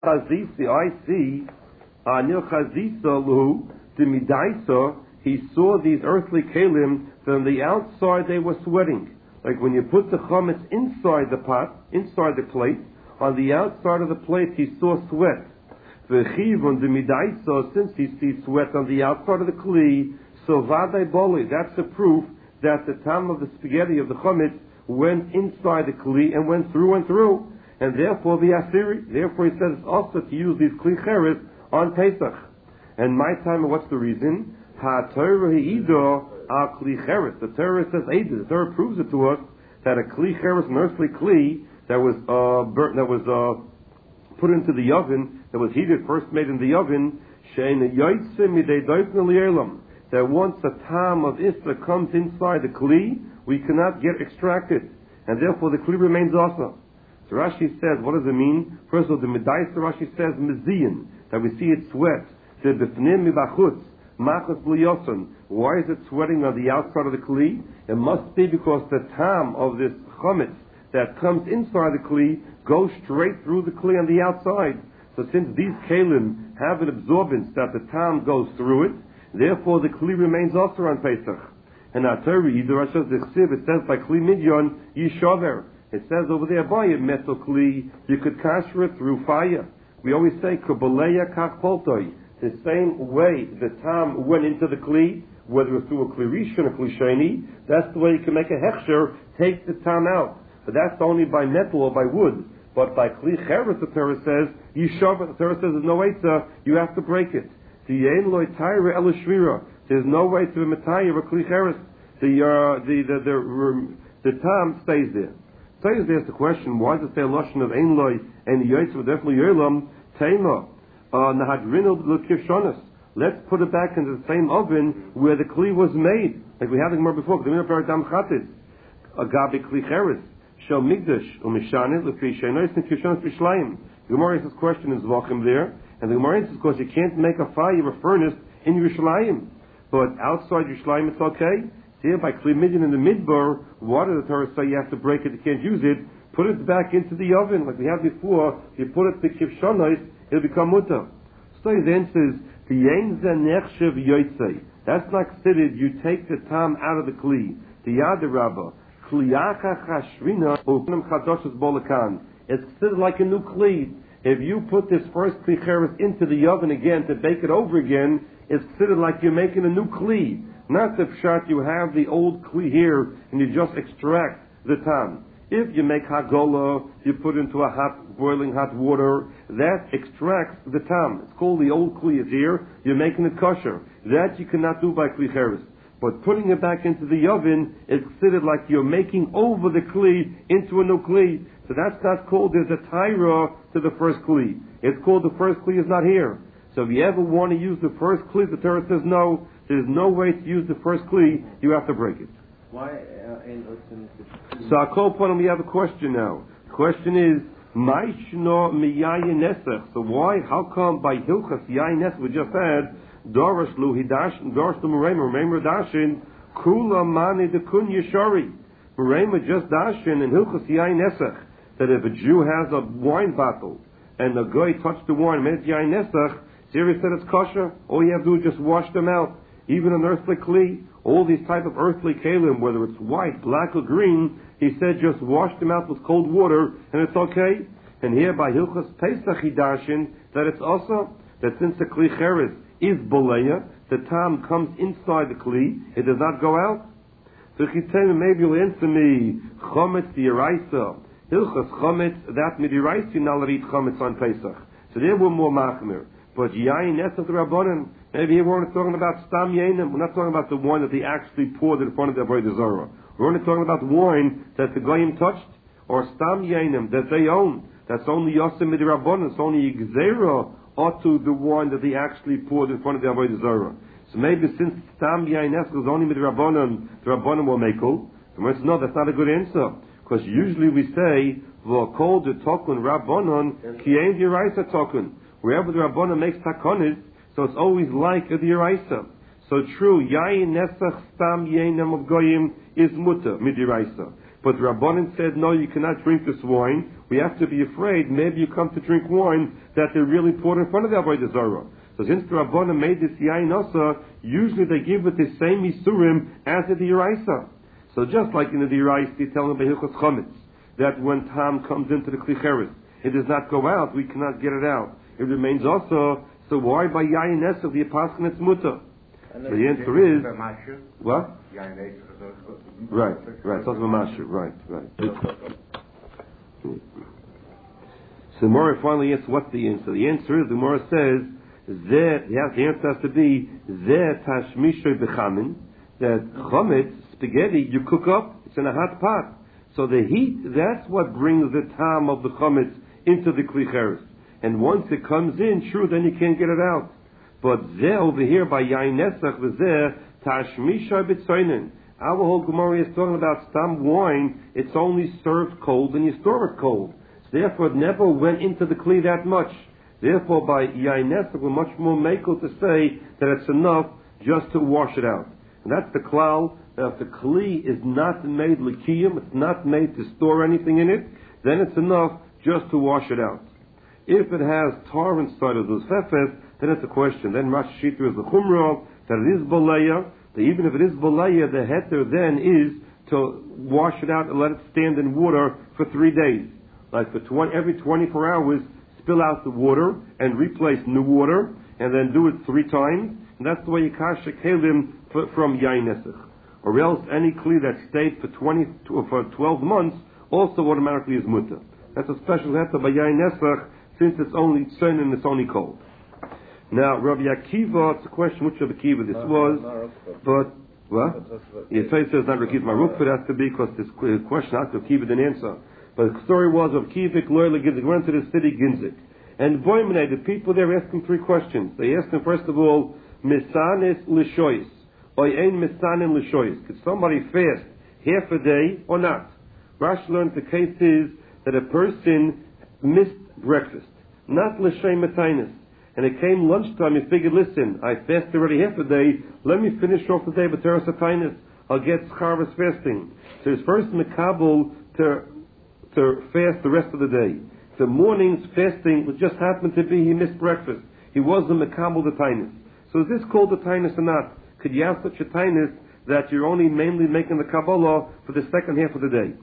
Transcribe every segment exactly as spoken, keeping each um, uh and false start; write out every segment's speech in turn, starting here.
Chazisi, I see, Anil Chazisa Lu, the Midaisa, he saw these earthly kalim, that on the outside they were sweating. Like when you put the chametz inside the pot, inside the plate, on the outside of the plate he saw sweat. V'chivon the Midaisa, since he sees sweat on the outside of the kli, so vadai boli, that's the proof that the tam of the spaghetti of the chametz went inside the kli and went through and through. And therefore the asiri, therefore he says it's also to use these kli cheres on Pesach. And my time, what's the reason? Ha Torah hi'ido al kli cheres. The Torah says eidah. The Torah proves it to us that a kli cheres, an earthly kli that was uh, burnt, that was uh, put into the oven, that was heated, first made in the oven, shein yotzim midei doifna li'elam. That once a tam of isra comes inside the kli, we cannot get extracted, and therefore the kli remains also. So Rashi says, what does it mean? First of all, the Medaisa Rashi says meziyin, that we see it sweat. The b'fnim mibachutz, machas b'liyoson. Why is it sweating on the outside of the kli? It must be because the tam of this chametz that comes inside the kli goes straight through the kli on the outside. So since these kalim have an absorbance that the tam goes through it, therefore the kli remains also on Pesach. And our Torah, either Rashi says, it says by kli midyon yishover. It says over there, by a metal kli, you could kasher it through fire. We always say, kabaleya kach poltoi. The same way the tam went into the kli, whether it's through a kli rishon or kli sheni, that's the way you can make a hechsher, take the tam out. But that's only by metal or by wood. But by kli cheres, the Torah says, you shove it. The Torah says there's no way to, you have to break it. There's no way to be matayir or kli cheres. The, uh, the, the, the, the, the tam stays there. So you ask the question, why does it say a lashon of ein loy and yoytz definitely yolam tema nahadrinu l'kivshonas? Let's put it back into the same oven where the kli was made, like we had the gemara before. The paradam chatis agabi kli cheres shel migdash umishanet l'fi sheinois n'kivshonas b'shlayim. The gemara asks this question in Zvachim there, and the gemara answers because you can't make a fire, a furnace in Yerushalayim, but outside Yerushalayim it's okay. Here by Kli Midyan in the Midbar, why does the Torah say you have to break it, you can't use it? Put it back into the oven, like we had before. If you put it to Kivshonos, it'll become mutter. So he then says, that's not considered, you take the tam out of the Kli. The Yadarabba, Kliyacha Chashrina, Upanam Chadoshas Bolakan. It's considered like a new Kli. If you put this first Kli Cheres into the oven again to bake it over again, it's considered like you're making a new Kli. Not the pshat, you have the old kli here and you just extract the tam. If you make hagola, you put into a hot, boiling hot water, that extracts the tam. It's called the old kli is here, you're making it kosher. That you cannot do by kli cheres. But putting it back into the oven is considered like you're making over the kli into a new kli. So that's not called, there's a tyra to the first kli. It's called the first kli is not here. So if you ever want to use the first kli, the Torah says no, there's no way to use the first kli, you have to break it. Why uh, in Utzim? So I'll call upon him, we have a question now. The question is, Maishno miyayin nesach. So why, how come by Hilchas yayin nesach we just had, Dorish lu hidash, Dorish lu Merema, Merema dashin, Kula mani de kun yeshari. Merema just dashin in Hilchas yayin nesach, that if a Jew has a wine bottle, and the guy touched the wine, and it's yayin nesach, Siri said it's kosher, all you have to do is just wash them out. Even an earthly kli, all these type of earthly kalim, whether it's white, black, or green, he said just wash them out with cold water, and it's okay. And here by Hilchas Pesach Hidashin, that it's also, that since the kli cheres is boleya, the tam comes inside the kli, it does not go out. So if you tell me, maybe you'll answer me, chometz the Yeraisa, Hilchas chometz, that midiraisa, you're not allowed to eat chometz on Pesach. So there we're more machmir. But yayin nesach the rabbanon, maybe here we're only talking about stam yainim. We're not talking about the wine that they actually poured in front of the avodah zarah. We're only talking about wine that the goyim touched, or stam yainim that they own. That's only yosim midi rabbanon. It's only gzera onto the wine that they actually poured in front of the avodah zarah. So maybe since stam yayin nesach is only midi rabbanon, the rabbanon will make it. And no, that's not a good answer, because usually we say v'kol de tokun rabbanon ki ein d'iraisa tokun. Wherever the Rabbanah makes takonis, so it's always like the Yeraisa. So true, yayin nesach stam yainam of goyim is mutter midiraisa. But the Rabbanan said, no, you cannot drink this wine. we have to be afraid maybe you come to drink wine that they really poured in front of the Avodah Zarah. So since the Rabbanan made this Yain Osa, usually they give it the same Isurim as the Diraisa. So just like in the Diraisa, they tell them by Hilchos Chometz, that when Tam comes into the Kli Cheres, it does not go out, we cannot get it out. It remains also, so why by Yain Esach the Apostle it's Mutter? So the answer is, what? Right, right, it's also a Masher, right, right. So the Gemara finally asks, what's the answer? The answer is, the Gemara says, that the answer has to be, Zeh Tashmishoy Bechamin, that Chometz, spaghetti, you cook up, it's in a hot pot. So the heat, that's what brings the tam of the Chometz into the Kli Cheres. And once it comes in, sure, then you can't get it out. But Zeh over here by Yain Nesach, the Zeh Tashmishoy B'tzoinen. Our whole Gemara is talking about stam wine, it's only served cold and you store it cold. Therefore, it never went into the Kli that much. Therefore, by Yain Nesach, we're much more makel to say that it's enough just to wash it out. And that's the klal, that if the Kli is not made likiyim, it's not made to store anything in it, then it's enough just to wash it out. If it has tar inside of those fefes, then it's a question. Then Rashi Shita is the chumrah, that it is boleya, that even if it is boleya, the heter then is to wash it out and let it stand in water for three days. Like for twenty, every twenty-four hours, spill out the water and replace new water, and then do it three times. And that's the way you kasha kelim from Yain Nesach. Or else any kli that stayed for twenty for twelve months also automatically is mutter. That's a special heter by Yain Nesach, since it's only sun and it's only cold. Now, Rabbi Akiva, it's a question which Rabbi Akiva this was, but what? Yeah, so it says not Rabbi Akiva Maruk, but it has to be because this question asked Rabbi Akiva didn't answer. But the story was of Kivik, Loyla Ginzik, went to the city Ginzik. And Boimene, the people there asked him three questions. They asked him, first of all, Misanis Lishois, or Ein Misanin Lishois. Could somebody fast half a day or not? Rashi learned the case is that a person missed breakfast, not L'Shem Matainis. And it came lunchtime, he figured, listen, I fasted already half a day, let me finish off the day with Teres Atainis. I'll get Scharvas fasting. So his first Mekabel to to fast the rest of the day. The morning's fasting would just happen to be he missed breakfast. He wasn't Mekabel the Tainus. So is this called the Tainus or not? Could you have such a Tainus that you're only mainly making the Kabbalah for the second half of the day?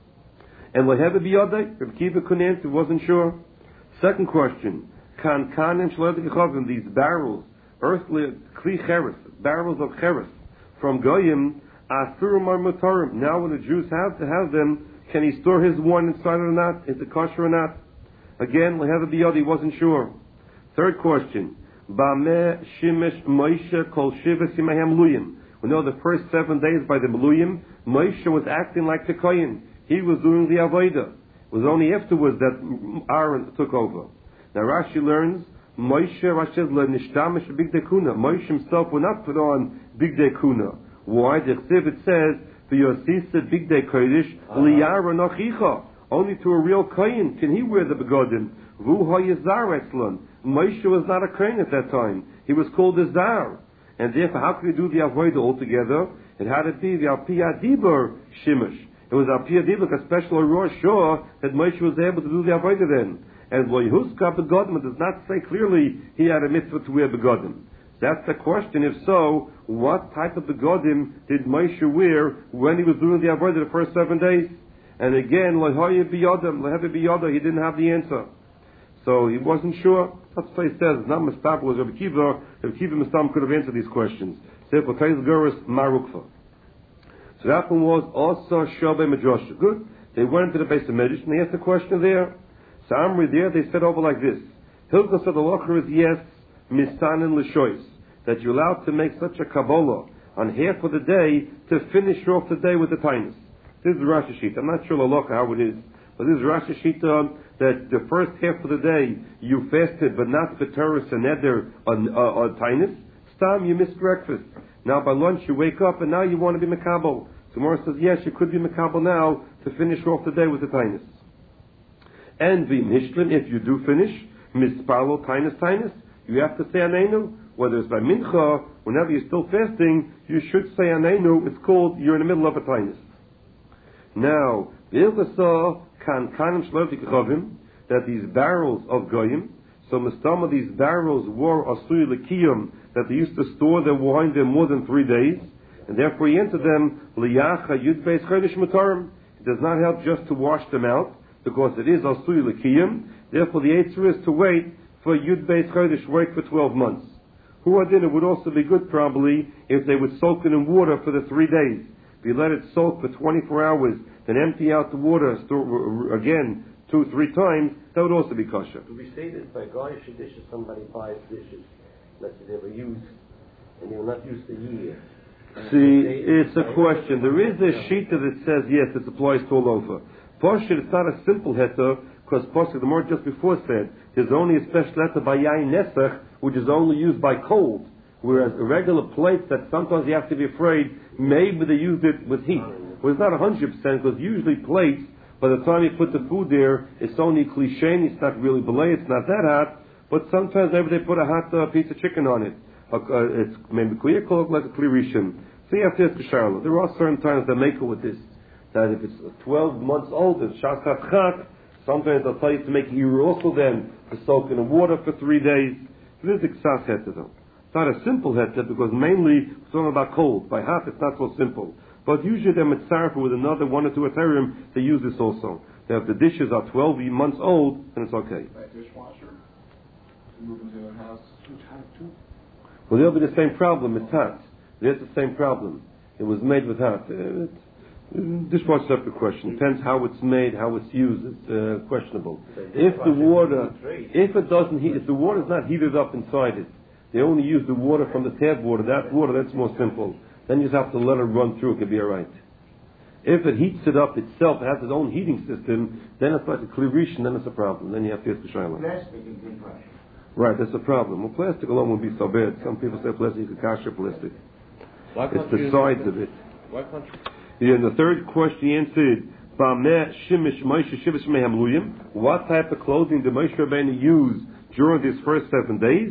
And Lehebe Biyadai, Reb Kiva couldn't answer, wasn't sure. Second question, Kan Kan and Shledek these barrels, earthly Kli Cheres, barrels of Cheres, from Goyim, Asurum or Mutarim. Now when the Jews have to have them, can he store his wine inside it or not? Is it kosher or not? Again, Lehebe Biyadai wasn't sure. Third question, Bameh Shimesh Moshe Kol Shiva Simahem Luyim. We know the first seven days by the Meluyim, Moshe was acting like the Kohen. He was doing the Avodah. It was only afterwards that Aaron took over. Now Rashi learns, Moshe, Rashi says, Nishtamish Bigdei Kuna. Moshe himself will not put on Bigdei Kuna. Why? The Chsiv, it says, V'yosisa Bigdei Kodesh, Liyara Nochicha. Only to a real Kohen can he wear the begodim. Vu HaYazar Etzlon. Moshe was not a Kohen at that time. He was called a Zar. And therefore, how could he do the Avodah altogether? It had to be the Alpiyah Dibur Shimish. It was Alpiyah Dibur, a special Rosh Shor, that Moshe was able to do the Avodah then. And Lo Yehuska Begodim does not say clearly he had a mitzvah to wear begodim. That's the question. If so, what type of begodim did Moshe wear when he was doing the Avodah the first seven days? And again, Lo Hoye Biyodam, Lo Heve Biyodah, he didn't have the answer. So he wasn't sure. That's what he says. Not Mustapha was Rabbi Kiva. Rabbi Kiva Mustam could have answered these questions. Therefore, Taiz Guris Marukva. So that one was also Shobe Majosha. Good. They went into the base of Medrash and they asked the question there. So Amri there, they said over like this. Hilchos said the locher is yes, misanin l'shois, that you're allowed to make such a Kabbalah on half of the day to finish off the day with the tainus. This is Rashi Shita. I'm not sure the how it is, but this is Rashi Shita that the first half of the day you fasted, but not for Teres and Eder on, uh, on tainus. Stam, you missed breakfast. Now by lunch you wake up and now you want to be Mekabel. So Morris says, yes, you could be Mekabel now to finish off the day with the tainus. And v'im hishlim, if you do finish, mispalo tainus tainus, you have to say Aneinu. Whether it's by mincha, whenever you're still fasting, you should say Aneinu. It's called, you're in the middle of a tainus. Now, v'ilchasa kan kanim shlotik chavim, that these barrels of goyim, so mustama these barrels were asui lekiyum, that they used to store their wine there more than three days, and therefore he entered them liyacha yud beis chodesh mutarim. It does not help just to wash them out, because it is asui lekiyum. Therefore the answer is to wait for yud beis chodesh, wait for twelve months. Who adin, it would also be good probably if they would soak it in water for the three days. If you let it soak for twenty-four hours, then empty out the water, store again two, three times, that would also be kosher. Do we say that by garnish dishes, somebody buys dishes, let's say they were used, and they were not used a year? See, it's a question. There is a sheet that says, yes, it applies to all over. Poshut, it's not a simple heter, because Poshut, the more just before said, there's only a special heter by yain nesach, which is only used by cold. Whereas a regular plate that sometimes you have to be afraid, maybe they used it with heat. Well, it's not one hundred percent, because usually plates, by the time you put the food there, it's only cliche, it's not really belay, it's not that hot, but sometimes maybe they put a hot uh, piece of chicken on it. Uh, uh, it's maybe clear cooked like a klirishin. So you have to ask the Charlotte. There are certain times they make it with this, that if it's twelve months old, it's shasat chak, sometimes they'll tell you to make it also then, to soak in the water for three days. So this is ksas heter though. It's not a simple heter, because mainly it's all about cold. By hot, it's not so simple. But usually they're mitzaref with another one or two ethereum, they use this also. Now if the dishes are twelve months old, then it's okay. Right, dishwasher. Move into a house. Well, there'll be the same problem. It's hot. There's the same problem. It was made with hot. Uh, dishwasher's up the question. Depends how it's made, how it's used. It's uh, questionable. If the water, if it doesn't heat, if the water's not heated up inside it, they only use the water from the tap water. That water, that's more simple. Then you just have to let it run through. It can be all right. If it heats it up itself, it has its own heating system, then it's like a klirishin, then it's a problem. Then you have to ask the shayla. Plastic is good for. Right, that's a problem. Well, plastic alone would be so bad. Some people say plastic is kasher plastic. Why It's the sides of it. Why can't you? Yeah, and the third question he answered, what type of clothing did Moshe Rabbeinu use during these first seven days?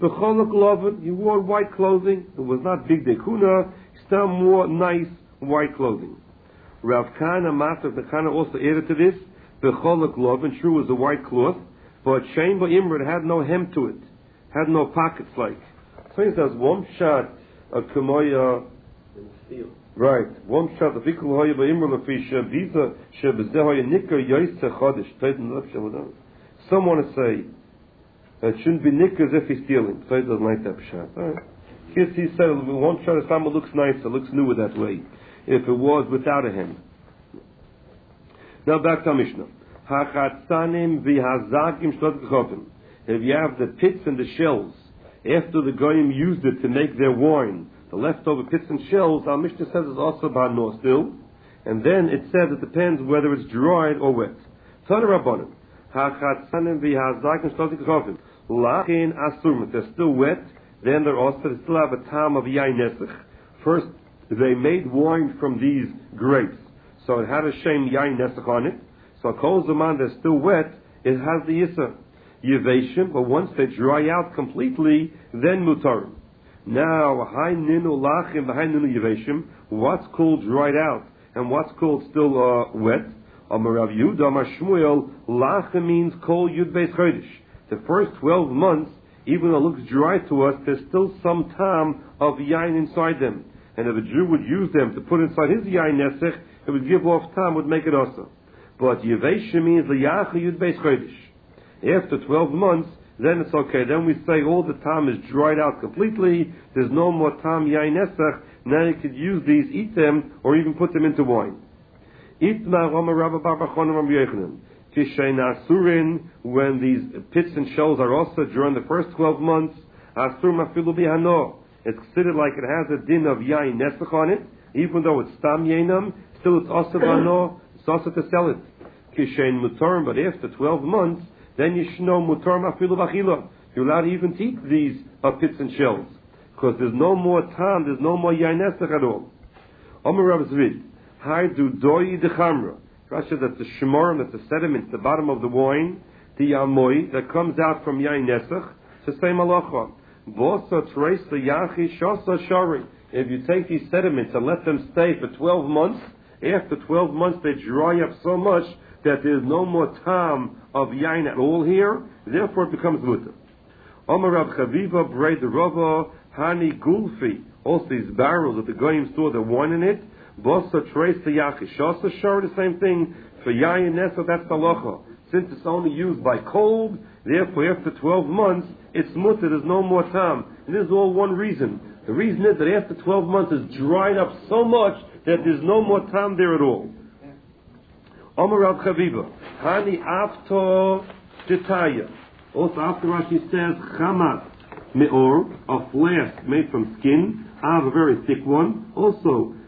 He wore white clothing. It was not big dekuna. He still wore nice white clothing. Rav Kana Master Kana also added to this. The cholok lovin true was a white cloth, but Shein Ba'imra had no hem to it, had no pockets like. So he says one shot a kemoya steel. Right, one shot the vikul hoya Ba'imra lafisha visa shebezehoya nikar yoyse chodesh. Tighten up shavadan. Some want to say it shouldn't be nicker as if he's stealing. So he doesn't like that shot. Right. He said one shot of sama looks nicer, looks newer that way. If it was without a hem. Now back to our Mishnah. Hachatzanim v'hazakim shlot gechofim. If you have the pits and the shells, after the goyim used it to make their wine, the leftover pits and shells, our Mishnah says it's also ba'no still. And then it says it depends whether it's dried or wet. Tana Rabbanim. Hachatzanim v'hazakim shlot gechofim. Lachin asum. If they're still wet, then they're also, they still have a tam of yain nesach. First, they made wine from these grapes. So it had a shame yain nesach on it. So kol zaman they're still wet, it has the yisa. Yeveshim, but once they dry out completely, then mutarim. Now, hay ninu lachim, hay ninu yeveshim, what's called dried out, and what's called still uh, wet? Amar Rav Yehuda, Amar Shmuel, lachim means kol yud beis chodesh. The first twelve months, even though it looks dry to us, there's still some tam of yain inside them. And if a Jew would use them to put inside his yain nesech, it would give off tam, would make it also. But Yevesha means Liyacha Yud Beis Chodesh. After twelve months, then it's okay. Then we say all the tam is dried out completely. There's no more tam yain nesach. Now you could use these, eat them, or even put them into wine. Itma Rama Rabba Bar Bachon Ram Yechanan. Kishain Asurin, when these pits and shells are also during the first twelve months, Asur Mafilu Bihano. It's considered like it has a din of yain nesach on it, even though it's tam yainam, still it's also bano, it's also to sell it. Kishain mutarim, but after twelve months, then you should know mutarim afilu b'achila. You're allowed to even eat these uh, pits and shells, because there's no more tam, there's no more yain nesach at all. Omer Rav Zvid, hai du doi dechamra. Rasha, that's the shemorim, that's the sediment, the bottom of the wine, the yamoy that comes out from yain nesach. It's the same halacha. If you take these sediments and let them stay for twelve months, after twelve months they dry up so much that there's no more time of yain at all here, therefore it becomes mutter. Omar Rav Chaviva, Brei the Rava, Hani Gulfi, also these barrels that the goyim store the wine in it, Bosa Trace Yachish, also sure the same thing, for yain nesa, that's halacha. Since it's only used by cold, therefore after twelve months, it's mutter, there's no more time. And this is all one reason. The reason is that after twelve months it's dried up so much that there's no more time there at all. Omar Rav Chaviva, Hani Afto Titaya. Also after Rashi says, Chamat Me'or, a flask made from skin, Av, a very thick one. Also,